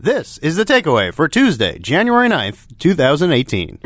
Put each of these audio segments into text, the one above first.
This is The Takeaway for Tuesday, January 9th, 2018.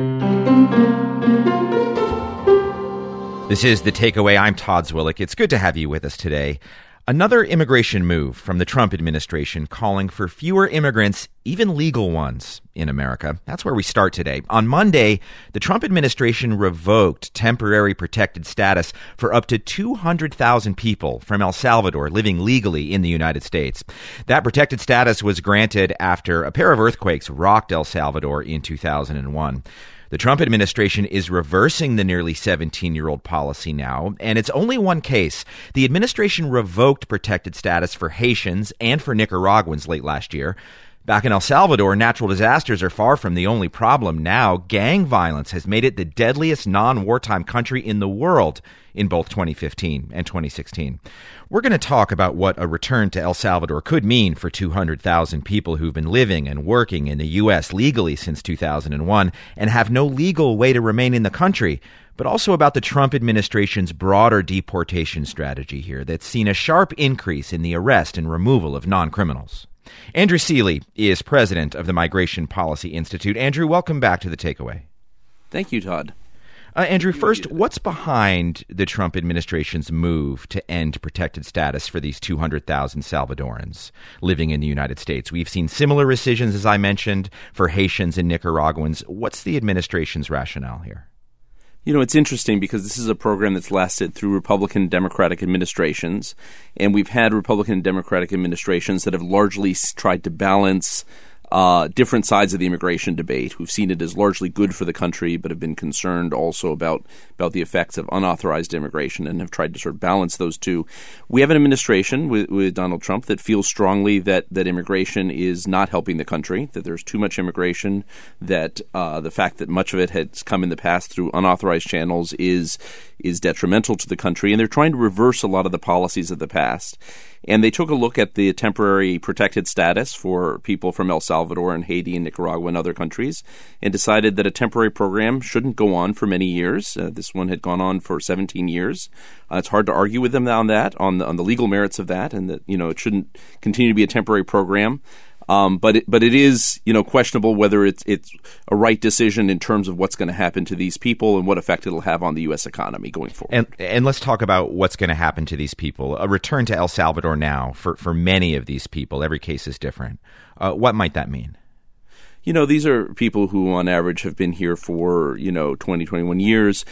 This is The Takeaway. I'm Todd Zwillich. It's good to have you with us today. Another immigration move from the Trump administration calling for fewer immigrants, even legal ones, in America. That's where we start today. On Monday, the Trump administration revoked temporary protected status for up to 200,000 people from El Salvador living legally in the United States. That protected status was granted after a pair of earthquakes rocked El Salvador in 2001. The Trump administration is reversing the nearly 17-year-old policy now, and it's only one case. The administration revoked protected status for Haitians and for Nicaraguans late last year. Back in El Salvador, natural disasters are far from the only problem now. Gang violence has made it the deadliest non-wartime country in the world in both 2015 and 2016. We're going to talk about what a return to El Salvador could mean for 200,000 people who've been living and working in the U.S. legally since 2001 and have no legal way to remain in the country, but also about the Trump administration's broader deportation strategy here that's seen a sharp increase in the arrest and removal of non-criminals. Andrew Seeley is president of the Migration Policy Institute. Andrew, welcome back to The Takeaway. Thank you, Todd. Andrew, first, what's behind the Trump administration's move to end protected status for these 200,000 Salvadorans living in the United States? We've seen similar rescissions, as I mentioned, for Haitians and Nicaraguans. What's the administration's rationale here? You know, it's interesting because this is a program that's lasted through Republican and Democratic administrations, and we've had Republican and Democratic administrations that have largely tried to balance different sides of the immigration debate, who've seen it as largely good for the country, but have been concerned also about the effects of unauthorized immigration and have tried to sort of balance those two. We have an administration with Donald Trump that feels strongly that immigration is not helping the country, that there's too much immigration, that the fact that much of it has come in the past through unauthorized channels is detrimental to the country, and they're trying to reverse a lot of the policies of the past. And they took a look at the temporary protected status for people from El Salvador and Haiti and Nicaragua and other countries and decided that a temporary program shouldn't go on for many years. This one had gone on for 17 years. It's hard to argue with them on that, on the legal merits of that, and that, you know, it shouldn't continue to be a temporary program. But it is, you know, questionable whether it's a right decision in terms of what's going to happen to these people and what effect it'll have on the U.S. economy going forward. And let's talk about what's going to happen to these people. A return to El Salvador now for many of these people, every case is different. What might that mean? You know, these are people who on average have been here for, 20, 21 years.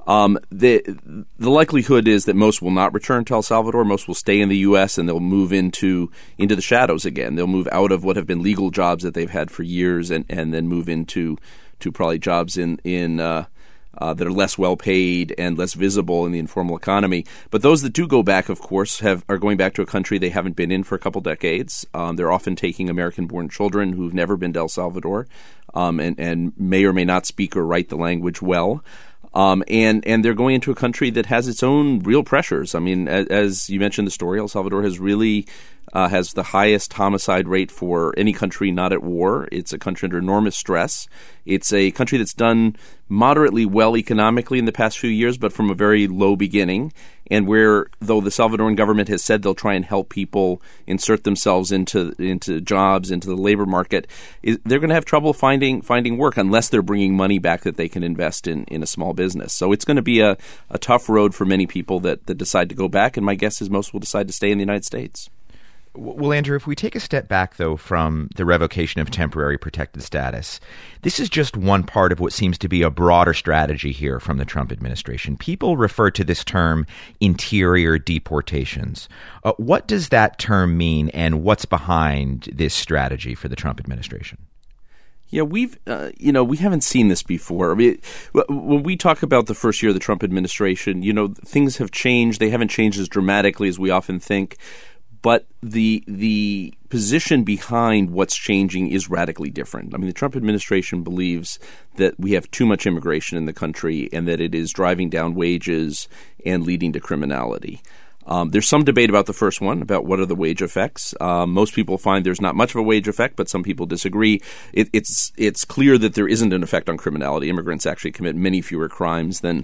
The likelihood is that most will not return to El Salvador. Most will stay in the U.S. and they'll move into the shadows again. They'll move out of what have been legal jobs that they've had for years and then move into probably jobs in that are less well paid and less visible in the informal economy. But those that do go back, of course, are going back to a country they haven't been in for a couple decades. They're often taking American-born children who've never been to El Salvador and may or may not speak or write the language well. And they're going into a country that has its own real pressures. I mean, as you mentioned the story, El Salvador has really has the highest homicide rate for any country not at war. It's a country under enormous stress. It's a country that's done moderately well economically in the past few years, but from a very low beginning. And where, though the Salvadoran government has said they'll try and help people insert themselves into jobs, into the labor market, they're going to have trouble finding work unless they're bringing money back that they can invest in a small business. So it's going to be a tough road for many people that decide to go back, and my guess is most will decide to stay in the United States. Well, Andrew, if we take a step back, though, from the revocation of temporary protected status, this is just one part of what seems to be a broader strategy here from the Trump administration. People refer to this term interior deportations. What does that term mean, and what's behind this strategy for the Trump administration? Yeah, we haven't seen this before. I mean, when we talk about the first year of the Trump administration, things have changed. They haven't changed as dramatically as we often think. But the position behind what's changing is radically different. I mean, the Trump administration believes that we have too much immigration in the country and that it is driving down wages and leading to criminality. There's some debate about the first one, about what are the wage effects. Most people find there's not much of a wage effect, but some people disagree. It's clear that there isn't an effect on criminality. Immigrants actually commit many fewer crimes than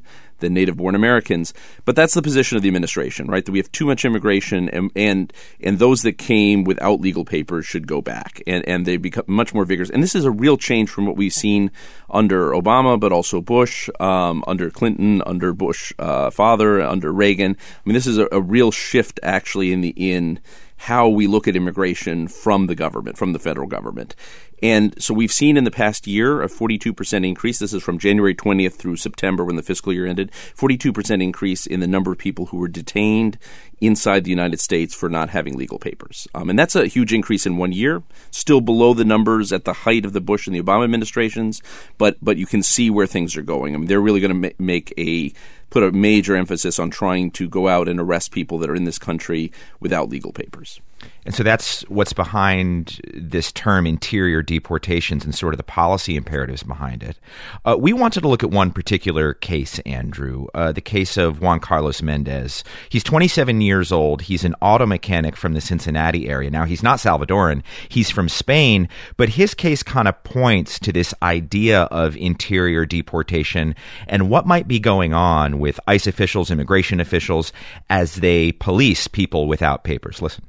than native-born Americans. But that's the position of the administration, right? That we have too much immigration, and those that came without legal papers should go back, and they become much more vigorous. And this is a real change from what we've seen under Obama, but also Bush, under Clinton, under Bush father, under Reagan. I mean, this is a real shift actually in how we look at immigration from the government, from the federal government. And so we've seen in the past year a 42% increase. This is from January 20th through September when the fiscal year ended. 42% increase in the number of people who were detained inside the United States for not having legal papers. And that's a huge increase in 1 year, still below the numbers at the height of the Bush and the Obama administrations, but you can see where things are going. I mean, they're really going to put a major emphasis on trying to go out and arrest people that are in this country without legal papers. And so that's what's behind this term interior deportations and sort of the policy imperatives behind it. We wanted to look at one particular case, Andrew, the case of Juan Carlos Mendez. He's 27 years old. He's an auto mechanic from the Cincinnati area. Now, he's not Salvadoran. He's from Spain, but his case kind of points to this idea of interior deportation and what might be going on with ICE officials, immigration officials, as they police people without papers. Listen.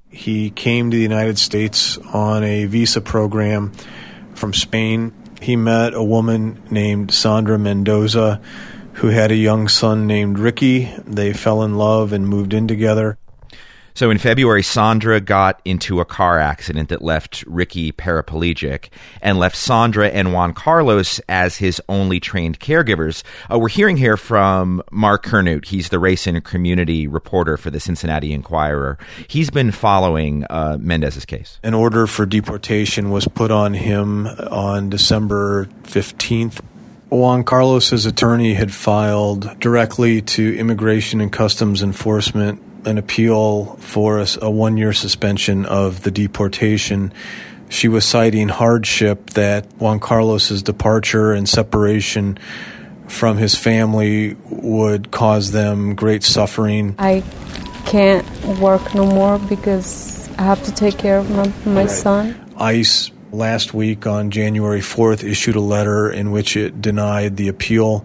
He came to the United States on a visa program from Spain. He met a woman named Sandra Mendoza who had a young son named Ricky. They fell in love and moved in together. So in February, Sandra got into a car accident that left Ricky paraplegic and left Sandra and Juan Carlos as his only trained caregivers. We're hearing here from Mark Kernut. He's the race and community reporter for the Cincinnati Enquirer. He's been following Mendez's case. An order for deportation was put on him on December 15th. Juan Carlos's attorney had filed directly to Immigration and Customs Enforcement an appeal for a one-year suspension of the deportation. She was citing hardship that Juan Carlos's departure and separation from his family would cause them great suffering. I can't work no more because I have to take care of my son. ICE last week on January 4th issued a letter in which it denied the appeal,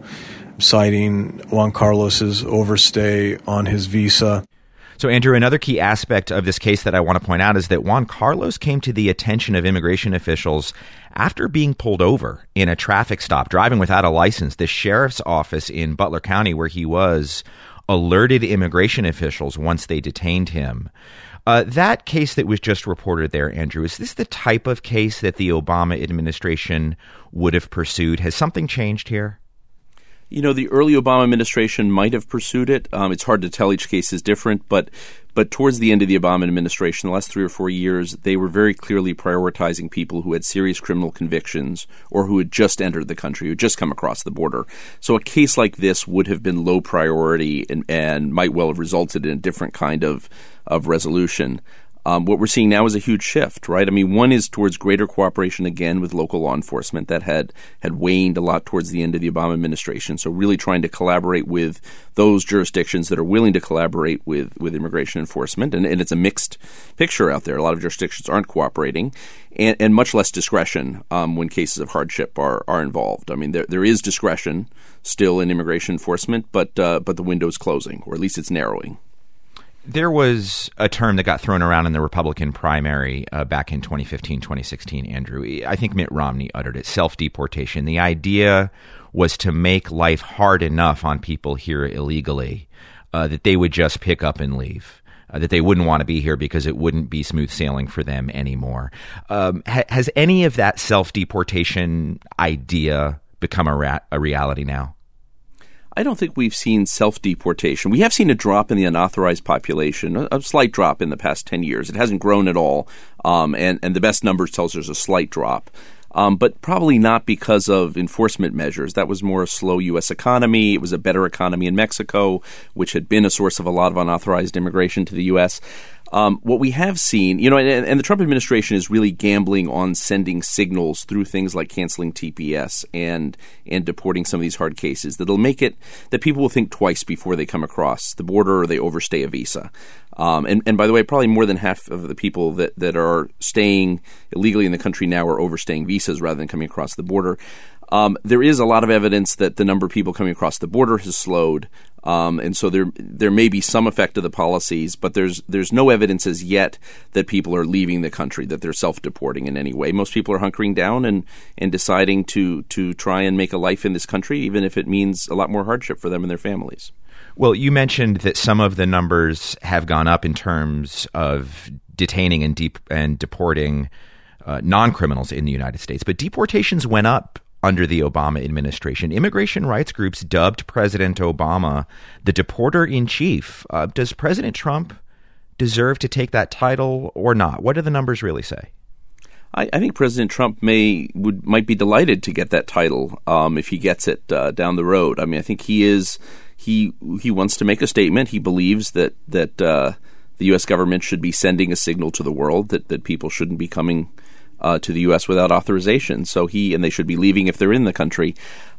citing Juan Carlos's overstay on his visa. So, Andrew, another key aspect of this case that I want to point out is that Juan Carlos came to the attention of immigration officials after being pulled over in a traffic stop, driving without a license. The sheriff's office in Butler County, where he was, alerted immigration officials once they detained him. That case that was just reported there, Andrew, is this the type of case that the Obama administration would have pursued? Has something changed here? You know, the early Obama administration might have pursued it. It's hard to tell. Each case is different. But towards the end of the Obama administration, the last 3 or 4 years, they were very clearly prioritizing people who had serious criminal convictions or who had just entered the country, who had just come across the border. So a case like this would have been low priority and might well have resulted in a different kind of resolution. What we're seeing now is a huge shift, right? I mean, one is towards greater cooperation again with local law enforcement that had waned a lot towards the end of the Obama administration. So really trying to collaborate with those jurisdictions that are willing to collaborate with immigration enforcement. And it's a mixed picture out there. A lot of jurisdictions aren't cooperating and much less discretion when cases of hardship are involved. I mean, there is discretion still in immigration enforcement, but the window is closing, or at least it's narrowing. There was a term that got thrown around in the Republican primary back in 2015, 2016, Andrew. I think Mitt Romney uttered it, self-deportation. The idea was to make life hard enough on people here illegally that they would just pick up and leave, that they wouldn't want to be here because it wouldn't be smooth sailing for them anymore. Has any of that self-deportation idea become a reality now? I don't think we've seen self-deportation. We have seen a drop in the unauthorized population, a slight drop in the past 10 years. It hasn't grown at all, and the best numbers tell us there's a slight drop. But probably not because of enforcement measures. That was more a slow U.S. economy. It was a better economy in Mexico, which had been a source of a lot of unauthorized immigration to the U.S. What we have seen, and the Trump administration is really gambling on sending signals through things like canceling TPS and deporting some of these hard cases that'll make it that people will think twice before they come across the border or they overstay a visa. And by the way, probably more than half of the people that are staying illegally in the country now are overstaying visas rather than coming across the border. There is a lot of evidence that the number of people coming across the border has slowed. And so there may be some effect of the policies, but there's no evidence as yet that people are leaving the country, that they're self-deporting in any way. Most people are hunkering down and deciding to try and make a life in this country, even if it means a lot more hardship for them and their families. Well, you mentioned that some of the numbers have gone up in terms of detaining and deporting non-criminals in the United States, but deportations went up under the Obama administration. Immigration rights groups dubbed President Obama the deporter-in-chief. Does President Trump deserve to take that title or not? What do the numbers really say? I think President Trump might be delighted to get that title if he gets it down the road. I mean, I think he wants to make a statement. He believes that the U.S. government should be sending a signal to the world that people shouldn't be coming to the U.S. without authorization. So and they should be leaving if they're in the country.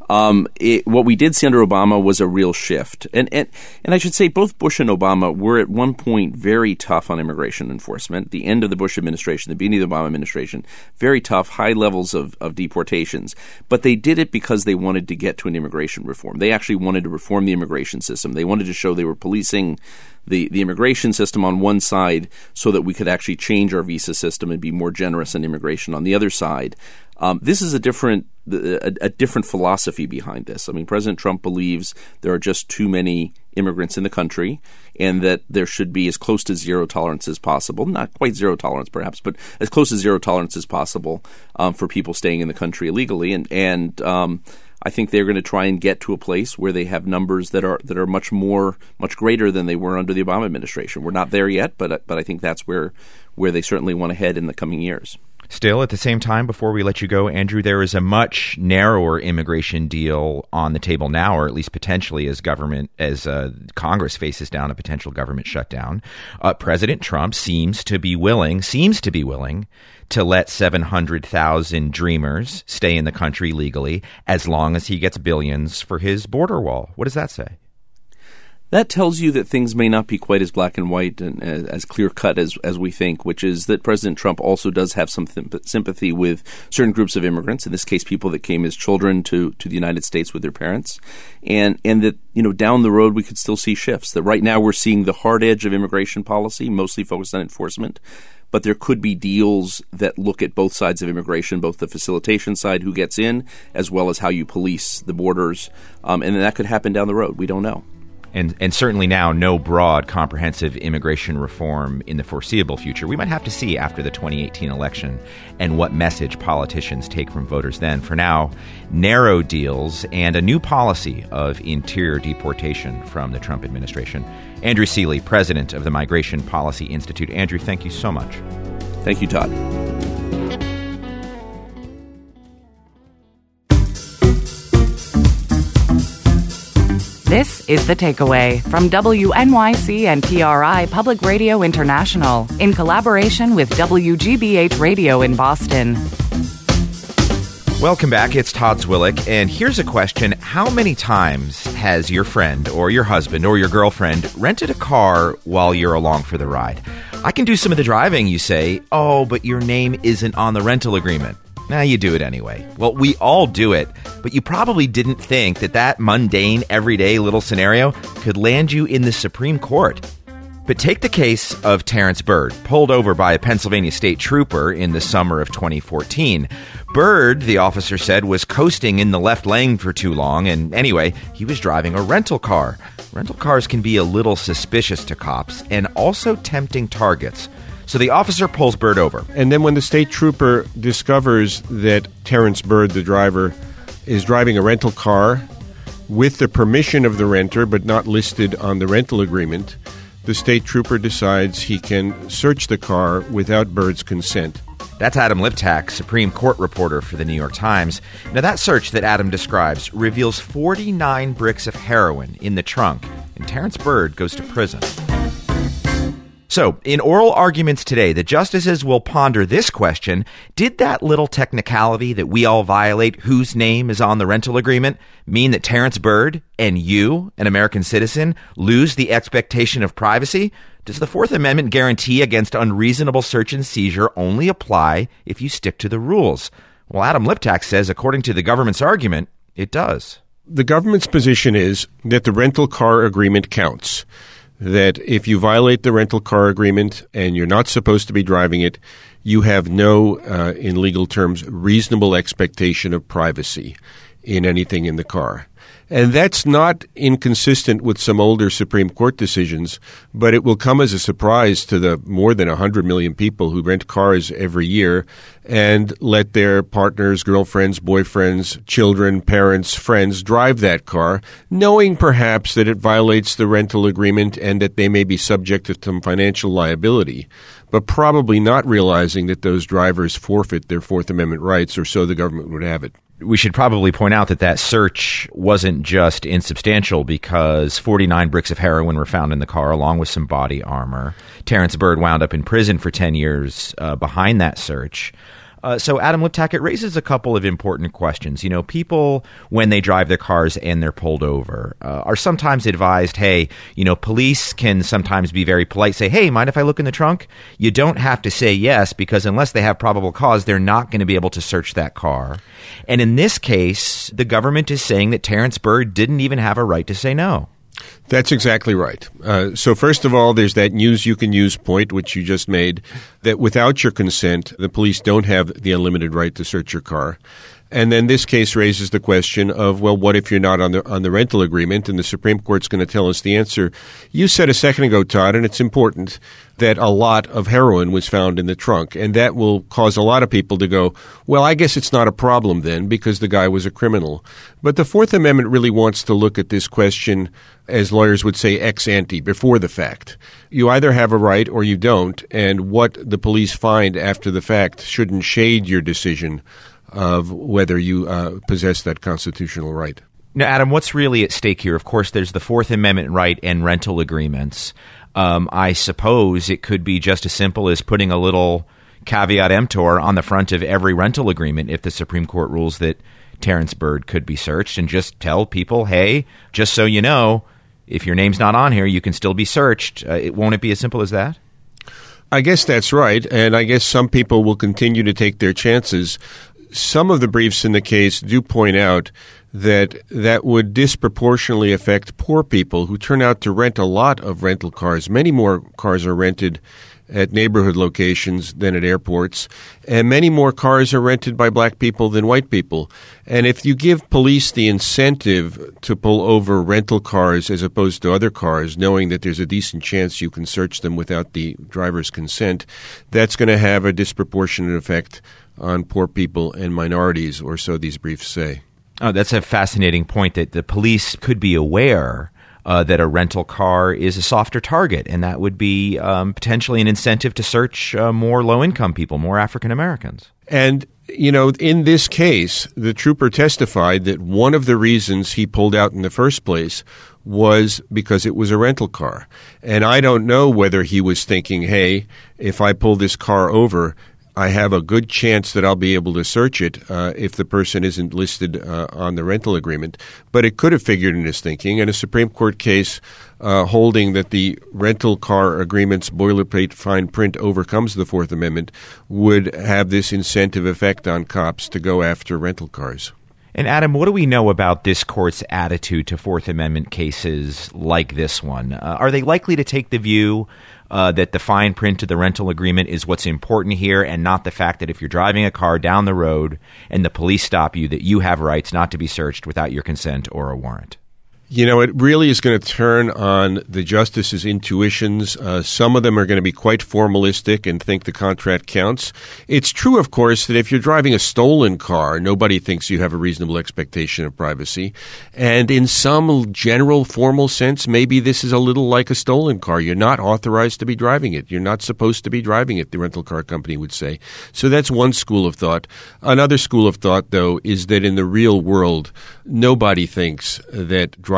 What we did see under Obama was a real shift. And I should say both Bush and Obama were at one point very tough on immigration enforcement. The end of the Bush administration, the beginning of the Obama administration, very tough, high levels of deportations. But they did it because they wanted to get to an immigration reform. They actually wanted to reform the immigration system. They wanted to show they were policing the immigration system on one side so that we could actually change our visa system and be more generous in immigration on the other side. This is a different philosophy behind this. I mean, President Trump believes there are just too many immigrants in the country and that there should be as close to zero tolerance as possible. Not quite zero tolerance, perhaps, but as close to zero tolerance as possible for people staying in the country illegally. And I think they're going to try and get to a place where they have numbers that are much greater than they were under the Obama administration. We're not there yet, but I think that's where they certainly want to head in the coming years. Still, at the same time, before we let you go, Andrew, there is a much narrower immigration deal on the table now, or at least potentially as Congress faces down a potential government shutdown. President Trump seems to be willing to let 700,000 dreamers stay in the country legally as long as he gets billions for his border wall. What does that say? That tells you that things may not be quite as black and white and as clear-cut as we think, which is that President Trump also does have some sympathy with certain groups of immigrants, in this case people that came as children to the United States with their parents, and that down the road we could still see shifts. That right now we're seeing the hard edge of immigration policy, mostly focused on enforcement, but there could be deals that look at both sides of immigration, both the facilitation side, who gets in, as well as how you police the borders, and that could happen down the road. We don't know. And certainly now, no broad, comprehensive immigration reform in the foreseeable future. We might have to see after the 2018 election and what message politicians take from voters then. For now, narrow deals and a new policy of interior deportation from the Trump administration. Andrew Seeley, president of the Migration Policy Institute. Andrew, thank you so much. Thank you, Todd. This is The Takeaway from WNYC and PRI Public Radio International in collaboration with WGBH Radio in Boston. Welcome back. It's Todd Zwillich, and here's a question. How many times has your friend or your husband or your girlfriend rented a car while you're along for the ride? I can do some of the driving, you say. Oh, but your name isn't on the rental agreement. Nah, you do it anyway. Well, we all do it, but you probably didn't think that mundane, everyday little scenario could land you in the Supreme Court. But take the case of Terrence Byrd, pulled over by a Pennsylvania state trooper in the summer of 2014. Byrd, the officer said, was coasting in the left lane for too long, and anyway, he was driving a rental car. Rental cars can be a little suspicious to cops and also tempting targets. So the officer pulls Byrd over. And then when the state trooper discovers that Terrence Byrd, the driver, is driving a rental car with the permission of the renter but not listed on the rental agreement, the state trooper decides he can search the car without Byrd's consent. That's Adam Liptak, Supreme Court reporter for the New York Times. Now, that search that Adam describes reveals 49 bricks of heroin in the trunk, and Terrence Byrd goes to prison. So, in oral arguments today, the justices will ponder this question: did that little technicality that we all violate, whose name is on the rental agreement, mean that Terrence Byrd and you, an American citizen, lose the expectation of privacy? Does the Fourth Amendment guarantee against unreasonable search and seizure only apply if you stick to the rules? Well, Adam Liptak says, according to the government's argument, it does. The government's position is that the rental car agreement counts. That if you violate the rental car agreement and you're not supposed to be driving it, you have no, in legal terms, reasonable expectation of privacy in anything in the car. And that's not inconsistent with some older Supreme Court decisions, but it will come as a surprise to the more than 100 million people who rent cars every year and let their partners, girlfriends, boyfriends, children, parents, friends drive that car, knowing perhaps that it violates the rental agreement and that they may be subject to some financial liability, but probably not realizing that those drivers forfeit their Fourth Amendment rights, or so the government would have it. We should probably point out that that search wasn't just insubstantial because 49 bricks of heroin were found in the car along with some body armor. Terrence Byrd wound up in prison for 10 years behind that search. So, Adam Liptak, it raises a couple of important questions. You know, people, when they drive their cars and they're pulled over, are sometimes advised, hey, you know, police can sometimes be very polite, say, hey, mind if I look in the trunk? You don't have to say yes, because unless they have probable cause, they're not going to be able to search that car. And in this case, the government is saying that Terrence Byrd didn't even have a right to say no. That's exactly right. So first of all, there's that use you can use point, which you just made, that without your consent, the police don't have the unlimited right to search your car. And then this case raises the question of, well, what if you're not on the rental agreement? And the Supreme Court's going to tell us the answer. You said a second ago, Todd, and it's important, that a lot of heroin was found in the trunk. And that will cause a lot of people to go, well, I guess it's not a problem then because the guy was a criminal. But the Fourth Amendment really wants to look at this question, as lawyers would say, ex ante, before the fact. You either have a right or you don't, and what the police find after the fact shouldn't shade your decision of whether you possess that constitutional right. Now, Adam, what's really at stake here? Of course, there's the Fourth Amendment right and rental agreements. I suppose it could be just as simple as putting a little caveat emptor on the front of every rental agreement if the Supreme Court rules that Terrence Byrd could be searched, and just tell people, hey, just so you know, if your name's not on here, you can still be searched. Won't it be as simple as that? I guess that's right, and I guess some people will continue to take their chances. Some of the briefs in the case do point out that would disproportionately affect poor people who turn out to rent a lot of rental cars. Many more cars are rented at neighborhood locations than at airports, and many more cars are rented by black people than white people. And if you give police the incentive to pull over rental cars as opposed to other cars, knowing that there's a decent chance you can search them without the driver's consent, that's going to have a disproportionate effect on poor people and minorities, or so these briefs say. Oh, that's a fascinating point, that the police could be aware that a rental car is a softer target, and that would be potentially an incentive to search more low-income people, more African Americans. And, you know, in this case, the trooper testified that one of the reasons he pulled out in the first place was because it was a rental car. And I don't know whether he was thinking, hey, if I pull this car over, I have a good chance that I'll be able to search it if the person isn't listed on the rental agreement. But it could have figured in his thinking. And a Supreme Court case holding that the rental car agreement's boilerplate fine print overcomes the Fourth Amendment would have this incentive effect on cops to go after rental cars. And Adam, what do we know about this court's attitude to Fourth Amendment cases like this one? Are they likely to take the view that the fine print of the rental agreement is what's important here, and not the fact that if you're driving a car down the road and the police stop you, that you have rights not to be searched without your consent or a warrant? You know, it really is going to turn on the justices' intuitions. Some of them are going to be quite formalistic and think the contract counts. It's true, of course, that if you're driving a stolen car, nobody thinks you have a reasonable expectation of privacy. And in some general formal sense, maybe this is a little like a stolen car. You're not authorized to be driving it. You're not supposed to be driving it, the rental car company would say. So that's one school of thought. Another school of thought, though, is that in the real world, nobody thinks that driving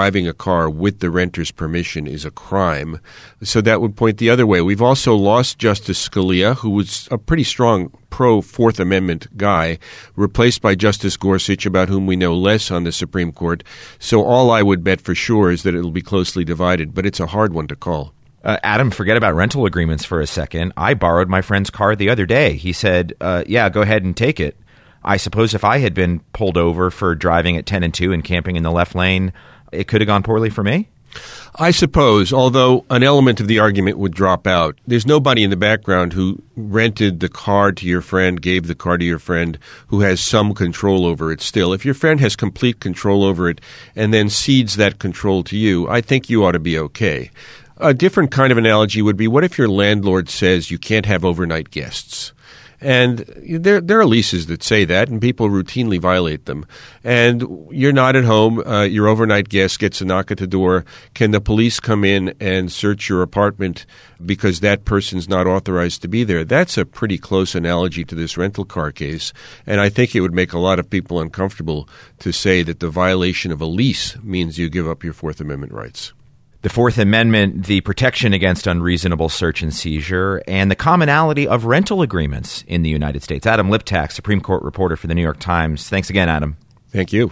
driving a car with the renter's permission is a crime. So that would point the other way. We've also lost Justice Scalia, who was a pretty strong pro-Fourth Amendment guy, replaced by Justice Gorsuch, about whom we know less on the Supreme Court. So all I would bet for sure is that it'll be closely divided, but it's a hard one to call. Adam, forget about rental agreements for a second. I borrowed my friend's car the other day. He said, yeah, go ahead and take it. I suppose if I had been pulled over for driving at 10 and 2 and camping in the left lane, it could have gone poorly for me? I suppose, although an element of the argument would drop out. There's nobody in the background who rented the car to your friend, gave the car to your friend, who has some control over it still. If your friend has complete control over it and then cedes that control to you, I think you ought to be okay. A different kind of analogy would be, what if your landlord says you can't have overnight guests? And there are leases that say that, and people routinely violate them. And you're not at home. Your overnight guest gets a knock at the door. Can the police come in and search your apartment because that person's not authorized to be there? That's a pretty close analogy to this rental car case. And I think it would make a lot of people uncomfortable to say that the violation of a lease means you give up your Fourth Amendment rights. The Fourth Amendment, the protection against unreasonable search and seizure, and the commonality of rental agreements in the United States. Adam Liptak, Supreme Court reporter for the New York Times. Thanks again, Adam. Thank you.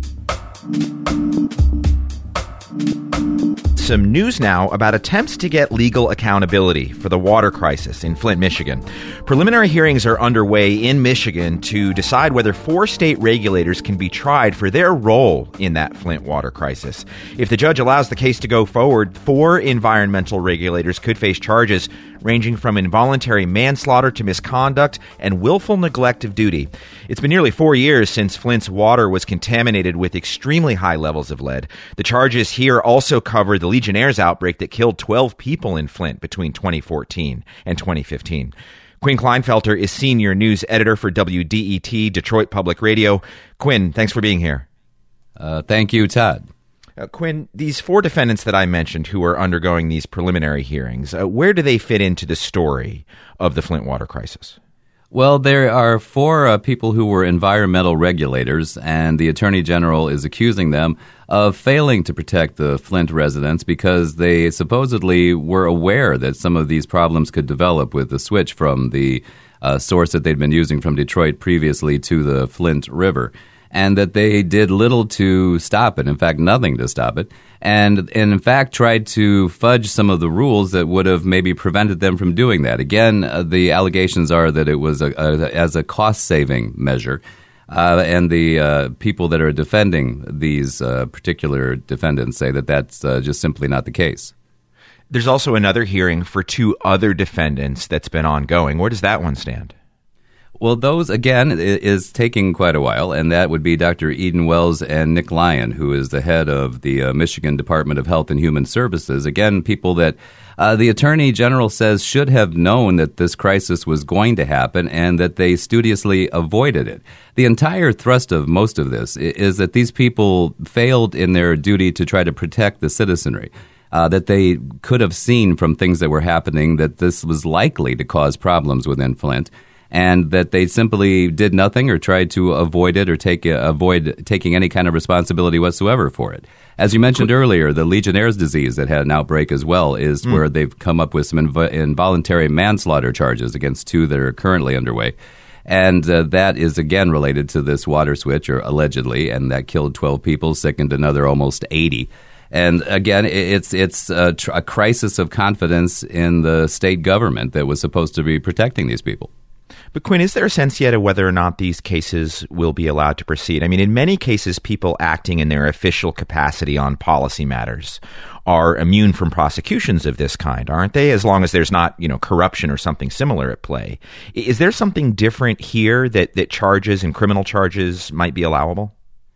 Some news now about attempts to get legal accountability for the water crisis in Flint, Michigan. Preliminary hearings are underway in Michigan to decide whether 4 state regulators can be tried for their role in that Flint water crisis. If the judge allows the case to go forward, 4 environmental regulators could face charges ranging from involuntary manslaughter to misconduct and willful neglect of duty. It's been nearly 4 years since Flint's water was contaminated with extremely high levels of lead. The charges here also cover the Legionnaires' outbreak that killed 12 people in Flint between 2014 and 2015. Quinn Kleinfelter is senior news editor for WDET, Detroit Public Radio. Quinn, thanks for being here. Thank you, Todd. Quinn, these 4 defendants that I mentioned who are undergoing these preliminary hearings, where do they fit into the story of the Flint water crisis? Well, there are 4 people who were environmental regulators, and the Attorney General is accusing them of failing to protect the Flint residents because they supposedly were aware that some of these problems could develop with the switch from the source that they'd been using from Detroit previously to the Flint River, and that they did little to stop it, in fact, nothing to stop it, and in fact tried to fudge some of the rules that would have maybe prevented them from doing that. Again, the allegations are that it was as a cost-saving measure, and the people that are defending these particular defendants say that that's just simply not the case. There's also another hearing for 2 other defendants that's been ongoing. Where does that one stand? Well, those, again, is taking quite a while, and that would be Dr. Eden Wells and Nick Lyon, who is the head of the Michigan Department of Health and Human Services. Again, people that the Attorney General says should have known that this crisis was going to happen and that they studiously avoided it. The entire thrust of most of this is that these people failed in their duty to try to protect the citizenry. That they could have seen from things that were happening that this was likely to cause problems within Flint, and that they simply did nothing or tried to avoid it or avoid taking any kind of responsibility whatsoever for it. As you mentioned earlier, the Legionnaire's disease that had an outbreak as well is where they've come up with some involuntary manslaughter charges against 2 that are currently underway. And that is, again, related to this water switch, or allegedly, and that killed 12 people, sickened another almost 80. And again, it's a crisis of confidence in the state government that was supposed to be protecting these people. But Quinn, is there a sense yet of whether or not these cases will be allowed to proceed? I mean, in many cases, people acting in their official capacity on policy matters are immune from prosecutions of this kind, aren't they? As long as there's not, corruption or something similar at play. Is there something different here that charges and criminal charges might be allowable?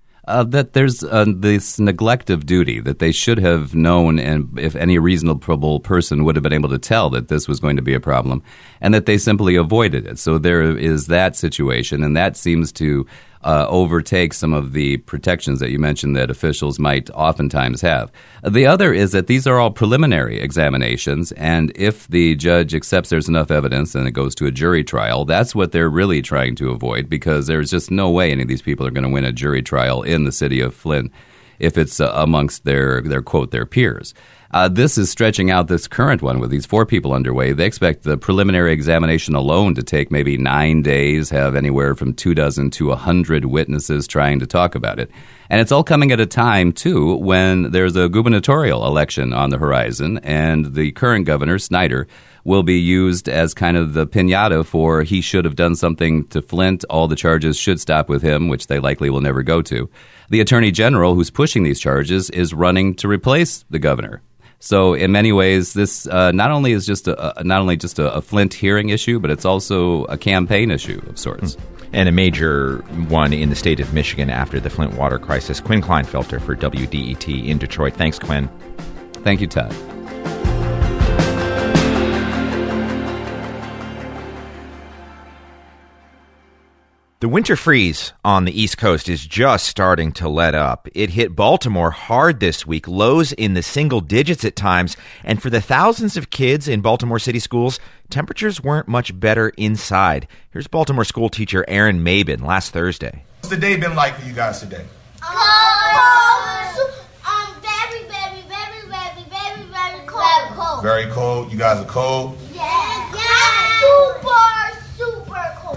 That there's this neglect of duty, that they should have known, and if any reasonable person would have been able to tell that this was going to be a problem, and that they simply avoided it. So there is that situation, and that seems to overtake some of the protections that you mentioned that officials might oftentimes have. The other is that these are all preliminary examinations, and if the judge accepts there's enough evidence and it goes to a jury trial, that's what they're really trying to avoid, because there's just no way any of these people are going to win a jury trial in the city of Flint if it's amongst their quote, their peers. This is stretching out this current one with these 4 people underway. They expect the preliminary examination alone to take maybe 9 days, have anywhere from 24 to 100 witnesses trying to talk about it. And it's all coming at a time, too, when there's a gubernatorial election on the horizon, and the current governor, Snyder, will be used as kind of the piñata for he should have done something to Flint. All the charges should stop with him, which they likely will never go to. The attorney general who's pushing these charges is running to replace the governor. So in many ways, this not only is just a Flint hearing issue, but it's also a campaign issue of sorts. And a major one in the state of Michigan after the Flint water crisis. Quinn Kleinfelter for WDET in Detroit. Thanks, Quinn. Thank you, Todd. The winter freeze on the East Coast is just starting to let up. It hit Baltimore hard this week, lows in the single digits at times, and for the thousands of kids in Baltimore City schools, temperatures weren't much better inside. Here's Baltimore school teacher Aaron Mabin last Thursday. What's the day been like for you guys today? Very cold. Very cold. You guys are cold? Yeah. Super cold.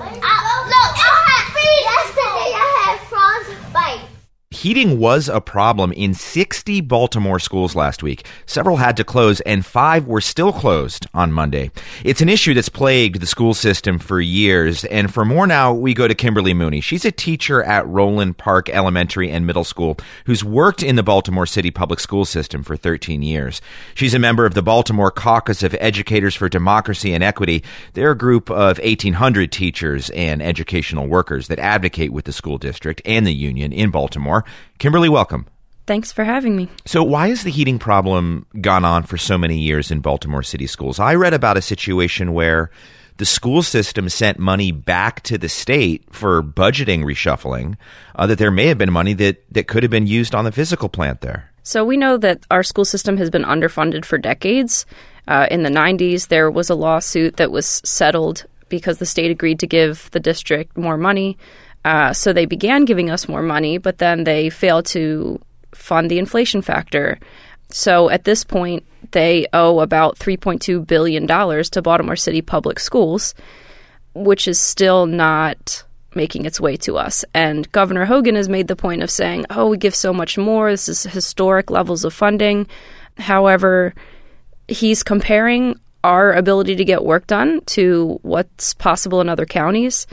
Yesterday I had frostbite. Heating was a problem in 60 Baltimore schools last week. Several had to close, and 5 were still closed on Monday. It's an issue that's plagued the school system for years, and for more now, we go to Kimberly Mooney. She's a teacher at Roland Park Elementary and Middle School who's worked in the Baltimore City public school system for 13 years. She's a member of the Baltimore Caucus of Educators for Democracy and Equity. They're a group of 1,800 teachers and educational workers that advocate with the school district and the union in Baltimore. Kimberly, welcome. Thanks for having me. So why has the heating problem gone on for so many years in Baltimore City schools? I read about a situation where the school system sent money back to the state for budgeting reshuffling, that there may have been money that could have been used on the physical plant there. So we know that our school system has been underfunded for decades. In the 90s, there was a lawsuit that was settled because the state agreed to give the district more money. So they began giving us more money, but then they failed to fund the inflation factor. So at this point, they owe about $3.2 billion to Baltimore City Public Schools, which is still not making its way to us. And Governor Hogan has made the point of saying, we give so much more. This is historic levels of funding. However, he's comparing our ability to get work done to what's possible in other counties.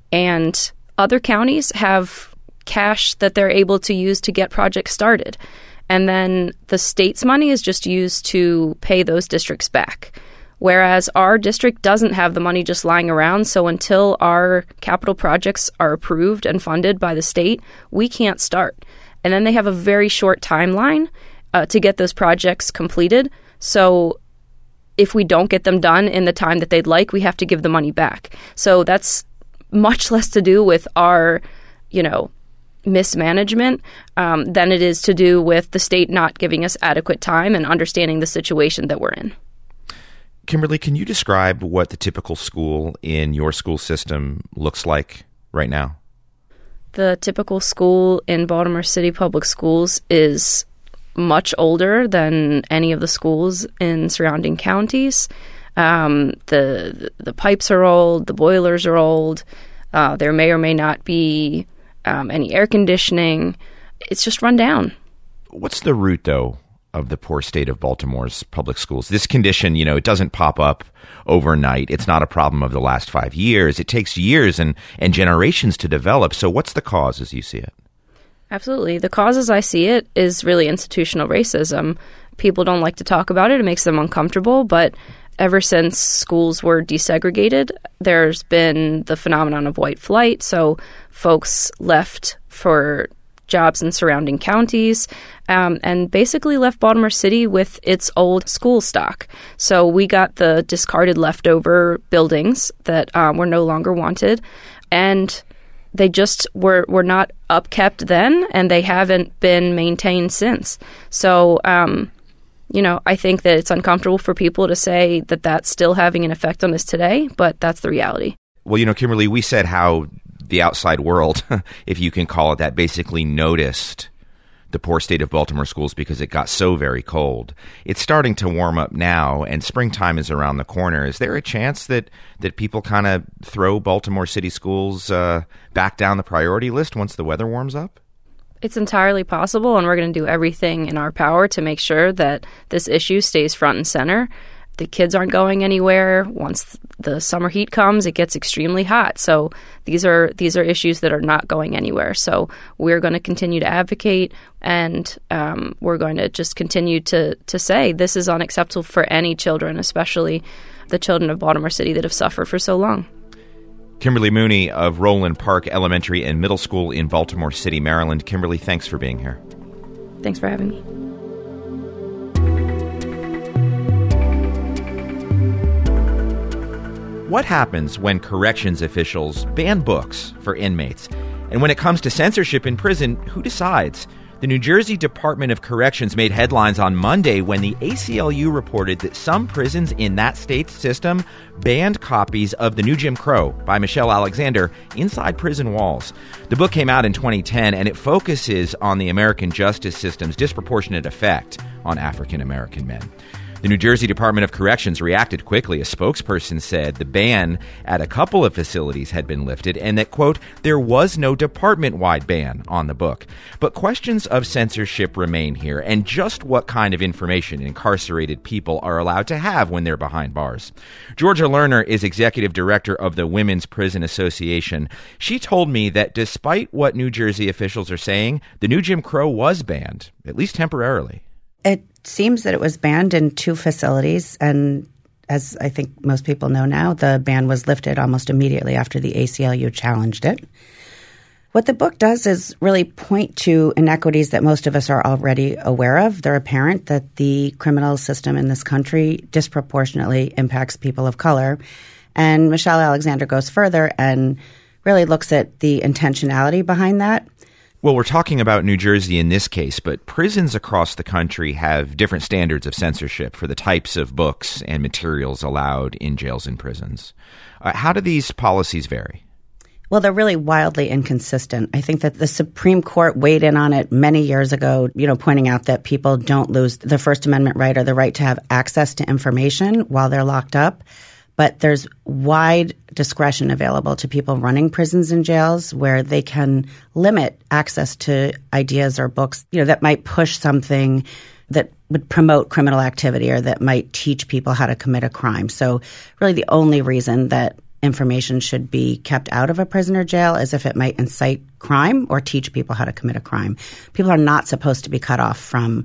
And other counties have cash that they're able to use to get projects started. And then the state's money is just used to pay those districts back. Whereas our district doesn't have the money just lying around. So until our capital projects are approved and funded by the state, we can't start. And then they have a very short timeline to get those projects completed. So if we don't get them done in the time that they'd like, we have to give the money back. So that's much less to do with our, mismanagement than it is to do with the state not giving us adequate time and understanding the situation that we're in. Kimberly, can you describe what the typical school in your school system looks like right now? The typical school in Baltimore City Public Schools is much older than any of the schools in surrounding counties. The pipes are old, the boilers are old, there may or may not be any air conditioning. It's just run down. What's the root, though, of the poor state of Baltimore's public schools? This condition, it doesn't pop up overnight. It's not a problem of the last 5 years. It takes years and generations to develop. So what's the cause as you see it? Absolutely. The cause as I see it is really institutional racism. People don't like to talk about it. It makes them uncomfortable, but ever since schools were desegregated, there's been the phenomenon of white flight. So folks left for jobs in surrounding counties and basically left Baltimore City with its old school stock. So we got the discarded leftover buildings that were no longer wanted, and they just were not upkept then, and they haven't been maintained since. So I think that it's uncomfortable for people to say that that's still having an effect on us today, but that's the reality. Well, Kimberly, we said how the outside world, if you can call it that, basically noticed the poor state of Baltimore schools because it got so very cold. It's starting to warm up now, and springtime is around the corner. Is there a chance that people kind of throw Baltimore City schools back down the priority list once the weather warms up? It's entirely possible, and we're going to do everything in our power to make sure that this issue stays front and center. The kids aren't going anywhere. Once the summer heat comes, it gets extremely hot. So these are issues that are not going anywhere. So we're going to continue to advocate, and we're going to just continue to say this is unacceptable for any children, especially the children of Baltimore City that have suffered for so long. Kimberly Mooney of Roland Park Elementary and Middle School in Baltimore City, Maryland. Kimberly, thanks for being here. Thanks for having me. What happens when corrections officials ban books for inmates? And when it comes to censorship in prison, who decides? The New Jersey Department of Corrections made headlines on Monday when the ACLU reported that some prisons in that state's system banned copies of The New Jim Crow by Michelle Alexander inside prison walls. The book came out in 2010, and it focuses on the American justice system's disproportionate effect on African American men. The New Jersey Department of Corrections reacted quickly. A spokesperson said the ban at a couple of facilities had been lifted and that, quote, there was no department-wide ban on the book. But questions of censorship remain here, and just what kind of information incarcerated people are allowed to have when they're behind bars. Georgia Lerner is executive director of the Women's Prison Association. She told me that despite what New Jersey officials are saying, the new Jim Crow was banned, at least temporarily. It seems that it was banned in 2 facilities, and as I think most people know now, the ban was lifted almost immediately after the ACLU challenged it. What the book does is really point to inequities that most of us are already aware of. They're apparent that the criminal system in this country disproportionately impacts people of color. And Michelle Alexander goes further and really looks at the intentionality behind that. Well, we're talking about New Jersey in this case, but prisons across the country have different standards of censorship for the types of books and materials allowed in jails and prisons. How do these policies vary? Well, they're really wildly inconsistent. I think that the Supreme Court weighed in on it many years ago, pointing out that people don't lose the First Amendment right or the right to have access to information while they're locked up. But there's wide discretion available to people running prisons and jails where they can limit access to ideas or books, that might push something that would promote criminal activity or that might teach people how to commit a crime. So really the only reason that information should be kept out of a prison or jail is if it might incite crime or teach people how to commit a crime. People are not supposed to be cut off from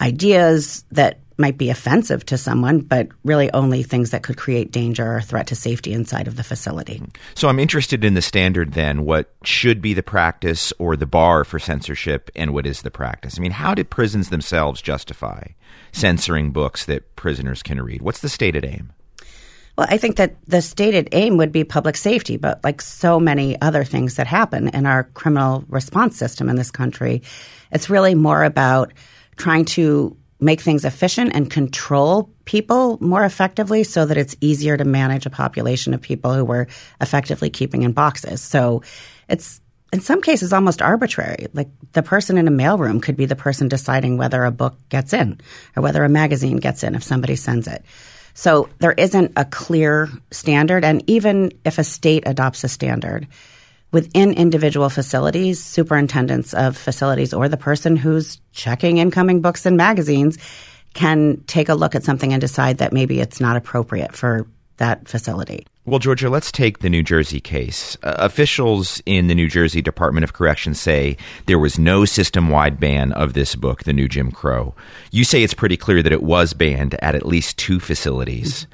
ideas that might be offensive to someone, but really only things that could create danger or threat to safety inside of the facility. So I'm interested in the standard then. What should be the practice or the bar for censorship, and what is the practice? I mean, how did prisons themselves justify censoring books that prisoners can read? What's the stated aim? Well, I think that the stated aim would be public safety, but like so many other things that happen in our criminal response system in this country, it's really more about trying to make things efficient and control people more effectively so that it's easier to manage a population of people who we're effectively keeping in boxes. So it's in some cases almost arbitrary. Like the person in a mailroom could be the person deciding whether a book gets in or whether a magazine gets in if somebody sends it. So there isn't a clear standard. And even if a state adopts a standard, within individual facilities, superintendents of facilities or the person who's checking incoming books and magazines can take a look at something and decide that maybe it's not appropriate for that facility. Well, Georgia, let's take the New Jersey case. Officials in the New Jersey Department of Corrections say there was no system-wide ban of this book, The New Jim Crow. You say it's pretty clear that it was banned at least 2 facilities.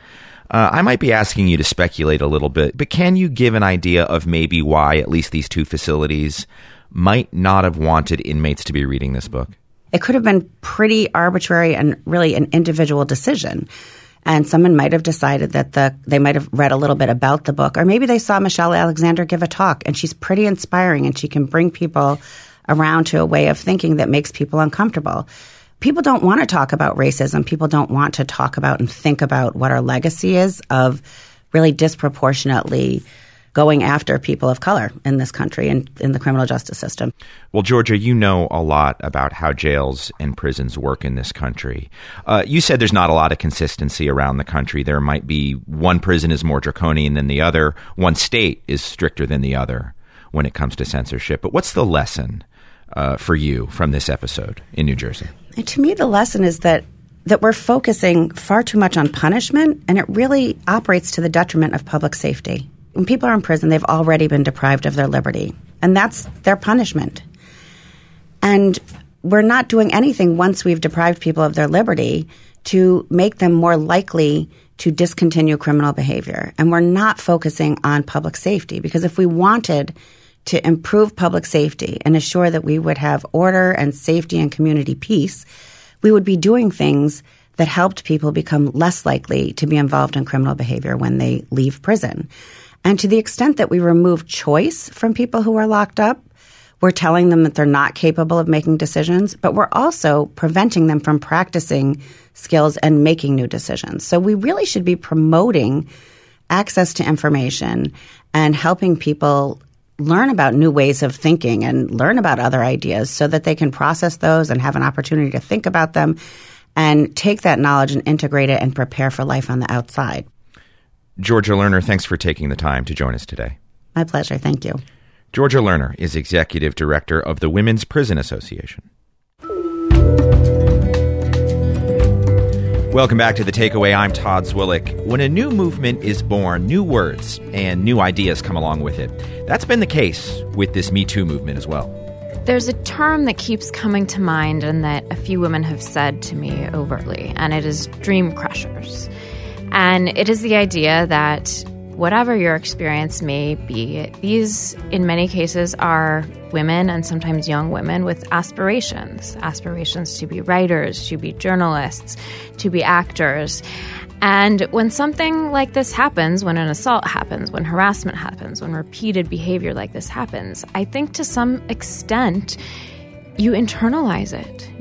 I might be asking you to speculate a little bit, but can you give an idea of maybe why at least these 2 facilities might not have wanted inmates to be reading this book? It could have been pretty arbitrary and really an individual decision. And someone might have decided that they might have read a little bit about the book, or maybe they saw Michelle Alexander give a talk, and she's pretty inspiring, and she can bring people around to a way of thinking that makes people uncomfortable. People don't want to talk about racism. People don't want to talk about and think about what our legacy is of really disproportionately going after people of color in this country and in the criminal justice system. Well, Georgia, you know a lot about how jails and prisons work in this country. You said there's not a lot of consistency around the country. There might be one prison is more draconian than the other. One state is stricter than the other when it comes to censorship. But what's the lesson for you from this episode in New Jersey? And to me, the lesson is that we're focusing far too much on punishment, and it really operates to the detriment of public safety. When people are in prison, they've already been deprived of their liberty, and that's their punishment. And we're not doing anything once we've deprived people of their liberty to make them more likely to discontinue criminal behavior. And we're not focusing on public safety, because if we wanted to improve public safety and assure that we would have order and safety and community peace, we would be doing things that helped people become less likely to be involved in criminal behavior when they leave prison. And to the extent that we remove choice from people who are locked up, we're telling them that they're not capable of making decisions, but we're also preventing them from practicing skills and making new decisions. So we really should be promoting access to information and helping people learn about new ways of thinking and learn about other ideas so that they can process those and have an opportunity to think about them and take that knowledge and integrate it and prepare for life on the outside. Georgia Lerner, thanks for taking the time to join us today. My pleasure. Thank you. Georgia Lerner is Executive Director of the Women's Prison Association. Welcome back to The Takeaway. I'm Todd Zwillich. When a new movement is born, new words and new ideas come along with it. That's been the case with this Me Too movement as well. There's a term that keeps coming to mind and that a few women have said to me overtly, and it is dream crushers. And it is the idea that whatever your experience may be, these, in many cases, are women and sometimes young women with aspirations to be writers, to be journalists, to be actors. And when something like this happens, when an assault happens, when harassment happens, when repeated behavior like this happens, I think to some extent you internalize it.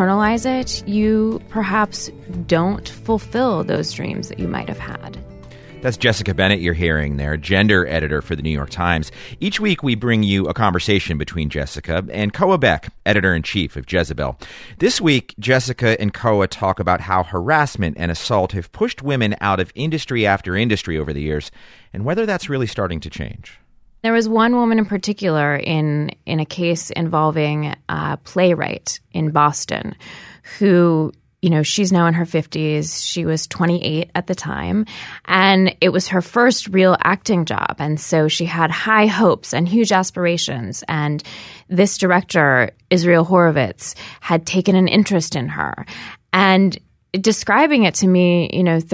You perhaps don't fulfill those dreams that you might have had. That's Jessica Bennett you're hearing there, gender editor for the New York Times. Each week we bring you a conversation between Jessica and Koa Beck, editor-in-chief of Jezebel. This week, Jessica and Koa talk about how harassment and assault have pushed women out of industry after industry over the years, and whether that's really starting to change. There was one woman in particular in a case involving a playwright in Boston who, you know, she's now in her 50s. She was 28 at the time, and it was her first real acting job. And so she had high hopes and huge aspirations. And this director, Israel Horovitz, had taken an interest in her. And describing it to me,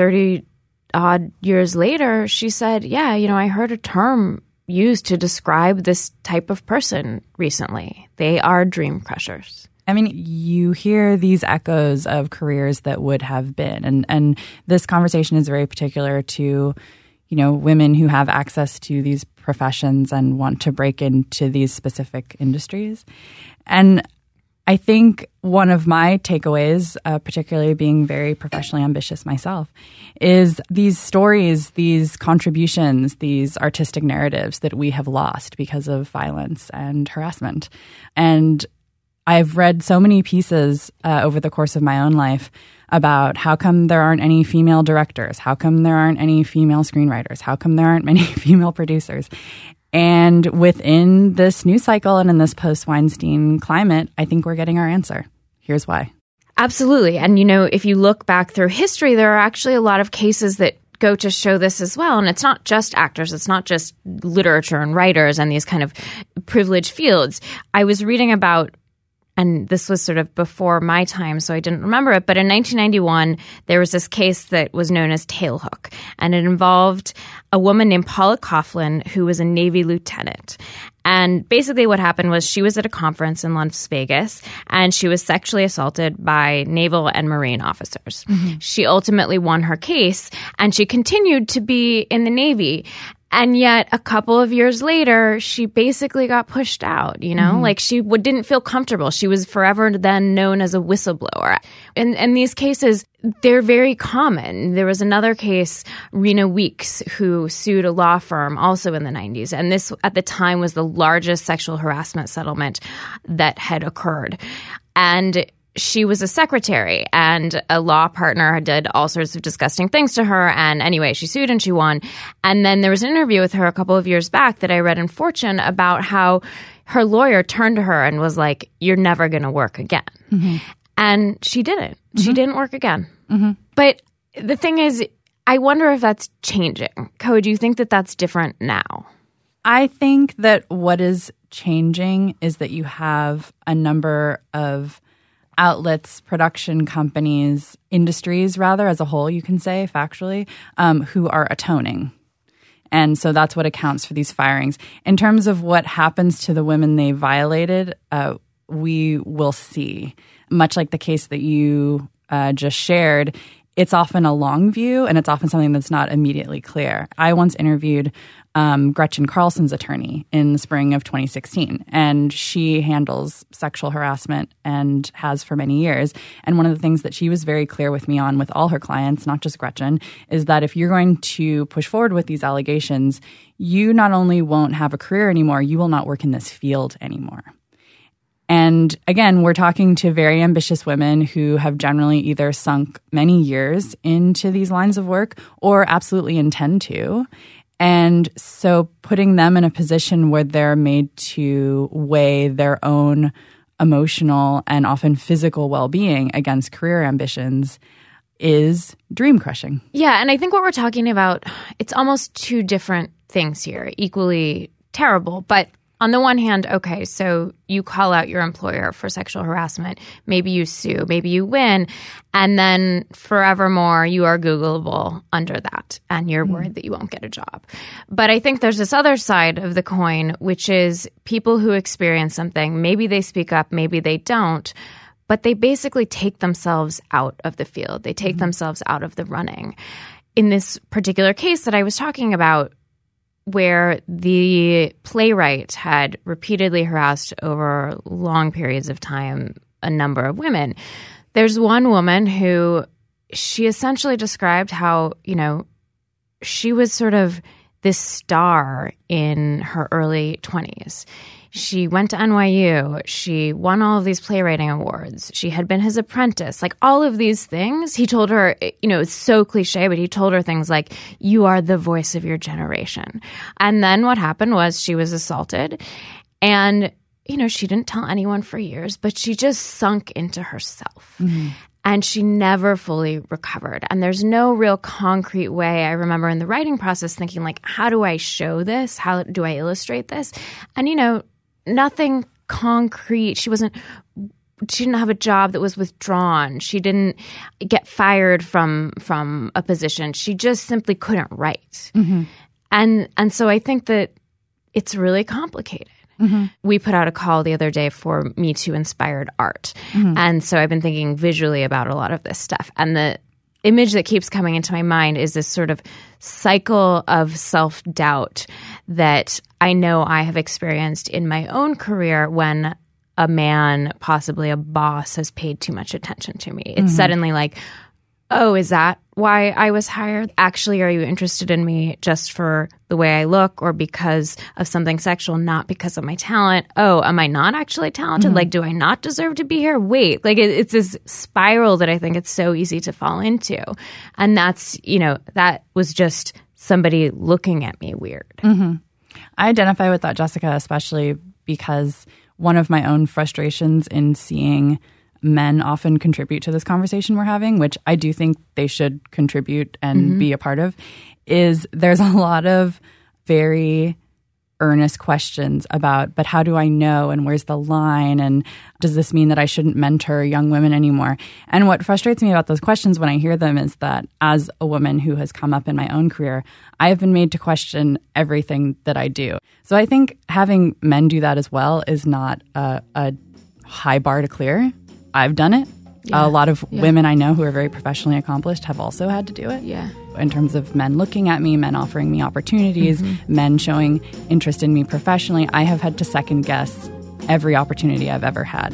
30-odd years later, she said, yeah, I heard a term used to describe this type of person recently. They are dream crushers. I mean, you hear these echoes of careers that would have been, and this conversation is very particular to, women who have access to these professions and want to break into these specific industries. And I think one of my takeaways, particularly being very professionally ambitious myself, is these stories, these contributions, these artistic narratives that we have lost because of violence and harassment. And I've read so many pieces over the course of my own life about how come there aren't any female directors, how come there aren't any female screenwriters, how come there aren't many female producers. And within this news cycle and in this post-Weinstein climate, I think we're getting our answer. Here's why. Absolutely. And, if you look back through history, there are actually a lot of cases that go to show this as well. And it's not just actors. It's not just literature and writers and these kind of privileged fields. I was reading about, and this was sort of before my time, so I didn't remember it, but in 1991, there was this case that was known as Tailhook, and it involved a woman named Paula Coughlin, who was a Navy lieutenant. And basically what happened was she was at a conference in Las Vegas, and she was sexually assaulted by naval and Marine officers. Mm-hmm. She ultimately won her case, and she continued to be in the Navy. And yet, a couple of years later, she basically got pushed out, you know? Like, she didn't feel comfortable. She was forever then known as a whistleblower. And these cases, they're very common. There was another case, Rena Weeks, who sued a law firm also in the 90s. And this, at the time, was the largest sexual harassment settlement that had occurred. And she was a secretary, and a law partner did all sorts of disgusting things to her. And anyway, she sued and she won. And then there was an interview with her a couple of years back that I read in Fortune about how her lawyer turned to her and was like, "You're never going to work again." And she didn't. She didn't work again. But the thing is, I wonder if that's changing. Co, do you think that that's different now? I think that what is changing is that you have a number of outlets, production companies, industries rather as a whole, you can say factually, who are atoning. And so that's what accounts for these firings. In terms of what happens to the women they violated, we will see. Much like the case that you just shared, it's often a long view and it's often something that's not immediately clear. I once interviewed Gretchen Carlson's attorney in the spring of 2016, and she handles sexual harassment and has for many years. And one of the things that she was very clear with me on with all her clients, not just Gretchen, is that if you're going to push forward with these allegations, you not only won't have a career anymore, you will not work in this field anymore. And again, we're talking to very ambitious women who have generally either sunk many years into these lines of work or absolutely intend to. And so putting them in a position where they're made to weigh their own emotional and often physical well-being against career ambitions is dream crushing. Yeah, and I think what we're talking about, it's almost two different things here, equally terrible. But on the one hand, okay, so you call out your employer for sexual harassment. Maybe you sue, maybe you win, and then forevermore you are Googleable under that, and you're worried that you won't get a job. But I think there's this other side of the coin, which is people who experience something. Maybe they speak up, maybe they don't, but they basically take themselves out of the field. They take themselves out of the running. In this particular case that I was talking about, where the playwright had repeatedly harassed over long periods of time a number of women. There's one woman who she essentially described how, you know, she was sort of this star in her early 20s. She went to NYU. She won all of these playwriting awards. She had been his apprentice. Like all of these things, he told her, you know, it's so cliche, but he told her things like, you are the voice of your generation. And then what happened was she was assaulted. And, you know, she didn't tell anyone for years, but she just sunk into herself. And she never fully recovered. And there's no real concrete way. I remember in the writing process thinking, like, how do I show this? How do I illustrate this? And, you know, nothing concrete. She didn't have a job that was withdrawn. She didn't get fired from a position. She just simply couldn't write. And so I think that it's really complicated. We put out a call the other day for Me Too inspired art. And so I've been thinking visually about a lot of this stuff. And the image that keeps coming into my mind is this sort of cycle of self-doubt that I know I have experienced in my own career when a man, possibly a boss, has paid too much attention to me. It's suddenly like, oh, is that why I was hired? Actually, are you interested in me just for the way I look or because of something sexual, not because of my talent? Oh, am I not actually talented? Like, do I not deserve to be here? Wait, like it's this spiral that I think it's so easy to fall into. And that's, you know, that was just somebody looking at me weird. I identify with that, Jessica, especially because one of my own frustrations in seeing men often contribute to this conversation we're having, which I do think they should contribute and be a part of, is there's a lot of very earnest questions about, but how do I know, and where's the line, and does this mean that I shouldn't mentor young women anymore? And what frustrates me about those questions when I hear them is that as a woman who has come up in my own career, I have been made to question everything that I do. So I think having men do that as well is not a high bar to clear. I've done it. A lot of women I know who are very professionally accomplished have also had to do it. Yeah. In terms of men looking at me, men offering me opportunities, men showing interest in me professionally, I have had to second guess every opportunity I've ever had.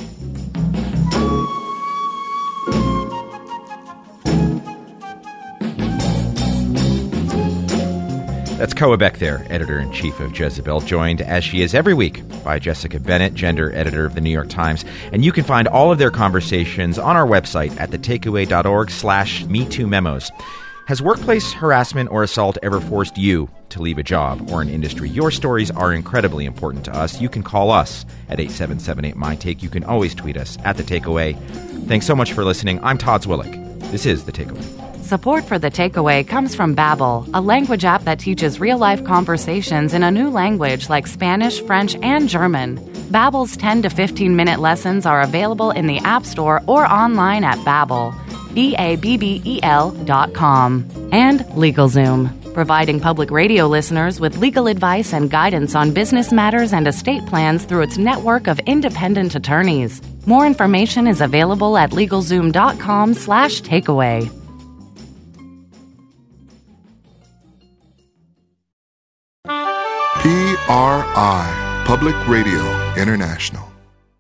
That's Koa Beck there, editor-in-chief of Jezebel, joined, as she is every week, by Jessica Bennett, gender editor of the New York Times. And you can find all of their conversations on our website at thetakeaway.org/MeTooMemos. Has workplace harassment or assault ever forced you to leave a job or an industry? Your stories are incredibly important to us. You can call us at 877-8MyTake. You can always tweet us at The Takeaway. Thanks so much for listening. I'm Todd Zwillich. This is The Takeaway. Support for The Takeaway comes from Babbel, a language app that teaches real-life conversations in a new language like Spanish, French, and German. Babbel's 10 to 15-minute lessons are available in the App Store or online at Babbel, BABBEL.com. And LegalZoom, providing public radio listeners with legal advice and guidance on business matters and estate plans through its network of independent attorneys. More information is available at LegalZoom.com/takeaway. PRI, Public Radio International.